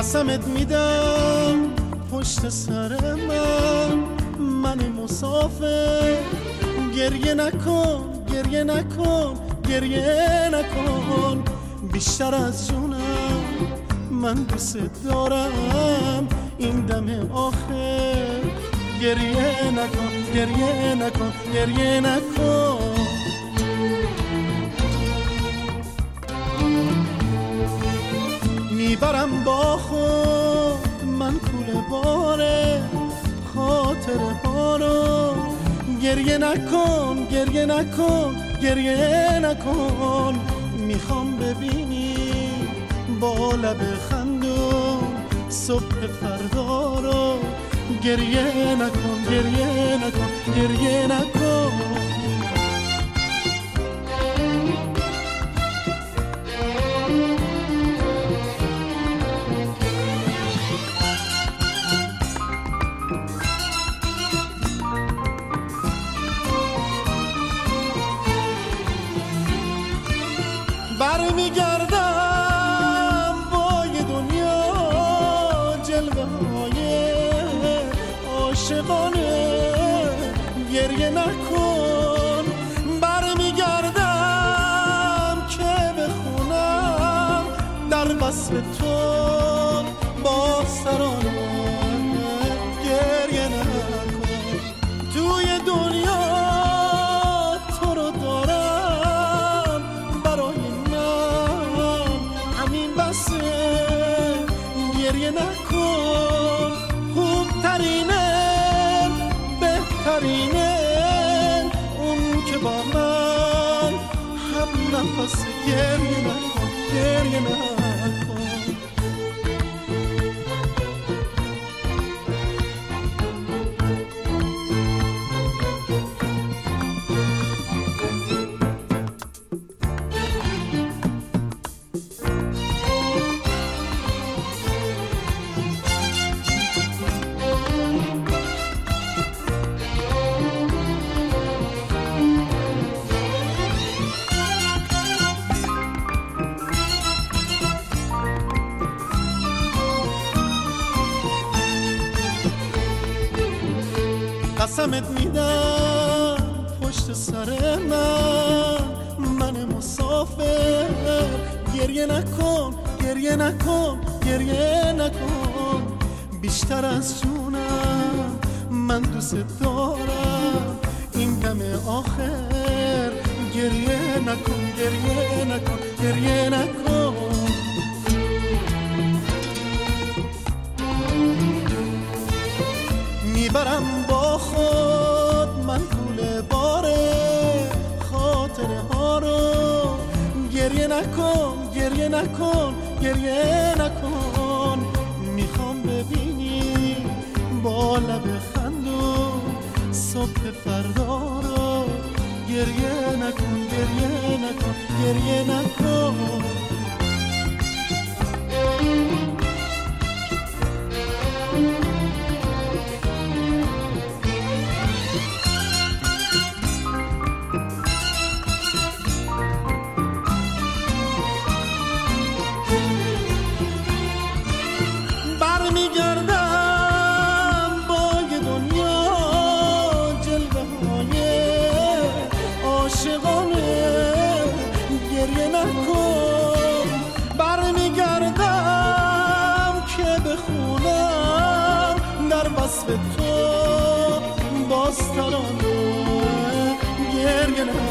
قسمت میدم پشت سر من مسافر، گریه نکن گریه نکن گریه نکن، بیشتر از جونم من دوست دارم این دم آخر، گریه نکن گریه نکن گریه نکن. میبرم با خود من کوله باره خاطره ها رو، گریه نکن گریه نکن گریه نکن، میخوام ببینی با لب خندون صبح فردا رو، گریه نکن گریه نکن گریه نکن. برمیگردم با یه دنیا جلوه های عاشقانه، گریه نکن. برمیگردم که بخونم در وصف تو با سرانه، گریه نکن. توی دنیا تو رو دارم برای گریه نکن، خوبترینه بهترینه اون که با من هم نفس، گریه نکن گریه نکن. قسمت میدم پشت سر من مسافر، گریه نکن گریه نکن گریه نکن، بیشتر از جونم من دوست دارم این دم آخر، گریه نکن گریه نکن گریه نکن. میبرم با خود من کوله باره خاطره ها رو، گریه نکن گریه نکن گریه نکن، میخوام ببینی با لب خندون صبح فردا رو، گریه نکن گریه نکن گریه نکن. برمیگردم با یه دنیا جلوه های عاشقانه، گریه نکن. برمیگردم که بخونم در وصف تو باز ترانه، گریه نکن.